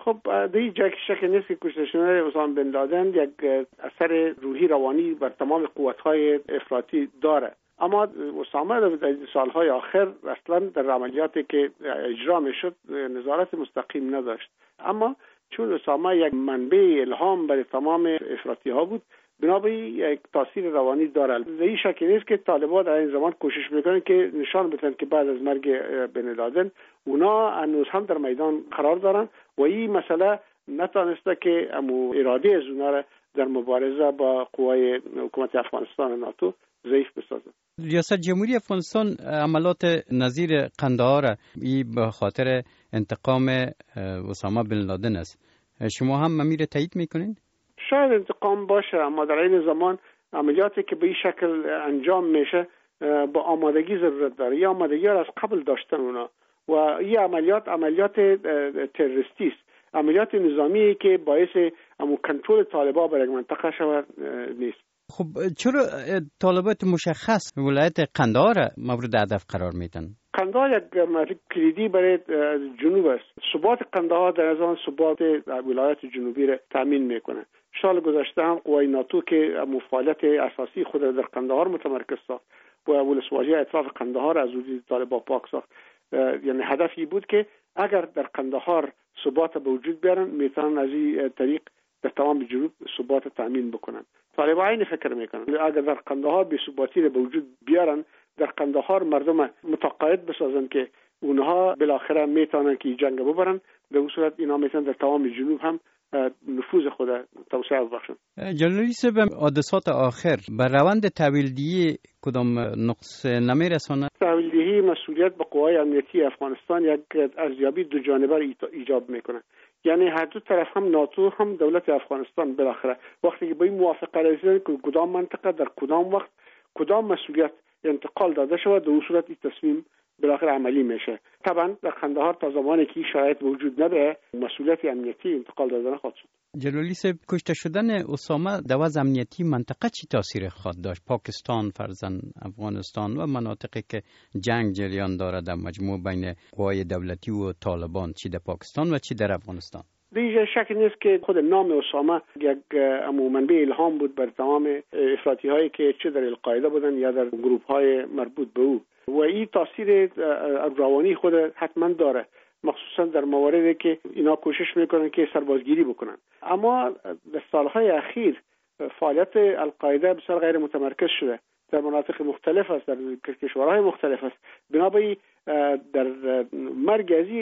خب در این جای شک نیست که کشته شدن اسامه بن لادن یک اثر روحی روانی بر تمام قوت‌های افراطی داره. اما اسامه در سالهای آخر اصلا در عملیاتی که اجرا میشد نظارت مستقیم نداشت. اما چون اسامه یک منبع الهام برای تمام افراطی ها بود، بنابراین یک تاثیر روانی داره. این شک نیست که طالبان در این زمان کوشش میکنن که نشان بدن که بعد از مرگ بن لادن اونا هنوز هم در میدان قرار دارن و این مسئله نتونسته که اراده از اونا را در مبارزه با قوای حکومت افغانستان و ناتو ضعیف بسازه. ریاست جمهوری افغانستان عملات نظیر قندهار به خاطر انتقام اسامه بن لادن است. شما هم امیر تایید میکنین؟ شاید انتقام باشه، اما در این زمان عملیاتی که به این شکل انجام میشه با آمادگی ضرورت داره. یا آمادگی را از قبل داشتن اونا و این عملیات تروریستی است، عملیات نظامی که باعث کنترل طالبان بر یک منطقه شود نیست. خب چرا طالبات مشخص ولایت قندهار مورد هدف قرار میدن؟ قندهار یک کلیدی برای جنوب است. ثبات قندهار در از آن ثبات ولایت جنوبی را تامین میکنه. سال گذشته هم قوای ناتو که فعالیت اساسی خود در قندهار متمرکز ساخت و ولسواجی اطراف قندهار از وجود طالبان پاک ساخت. یعنی هدفی بود که اگر در قندهار ثبات به وجود بیارن میتونن از این طریق در تمام جنوب ثبات تامین بکنن. طالبان این فکر میکنن اگر در قندهار بی ثباتی را به وجود بیارن، در قندهار مردم متقاعد بسازن که اونها بالاخره میتونن که جنگ ببرن، به اون صورت اینا میتونن در تمام جنوب هم نفوذ خود توسعه ببخشن. جلالی صاحب، حادثات آخر بر روند تحویلدهی کدام نقص نمیرسونه؟ تحویلدهی مسئولیت به قوای امنیتی افغانستان یک ارزیابی دو جانبه ایجاب میکنه. یعنی هر دو طرف، هم ناتو هم دولت افغانستان، بالاخره وقتی که به این موافقه رسیدن که کدام منطقه در کدام وقت کدام مسئولیت انتقال داده شود، در صورت این تصمیم بالاخره عملی میشه. طبعا در قندهار تا زمانی که شرایط وجود نداره مسئولیت امنیتی انتقال داده نخواهد شد. جلالی صاحب، کشته شدن اسامه در وضع امنیتی منطقه چی تاثیر خواهد داشت؟ پاکستان، فرزن افغانستان و مناطقی که جنگ جریان دارد در مجموع بین قوای دولتی و طالبان، چی در پاکستان و چی در افغانستان؟ دیگه شک نیست که خود نام اسامه یک منبع الهام بود بر تمام افراطی هایی که چه در القاعده بودن یا در گروه های مربوط به او و این تاثیر روانی خود حتما داره، مخصوصا در مواردی که اینا کوشش میکنن که سربازگیری بکنن. اما در سالهای اخیر فعالیت القاعده بسیار غیر متمرکز شده، در مناطق مختلف است، در کشورهای مختلف است. بنابراین در مرگ ازی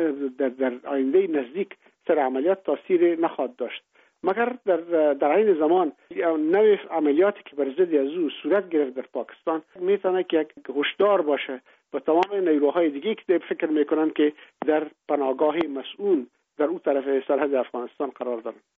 در آینده نزدیک سر عملیات تاثیر نخواهد داشت، مگر در این زمان نوع عملیاتی که بر ضد از او صورت گرفت در پاکستان میتونه که یک هشدار باشه و تمام نیروهای دیگه که فکر میکنن که در پناهگاه مسئول در اون طرف سرحد افغانستان قرار دارن.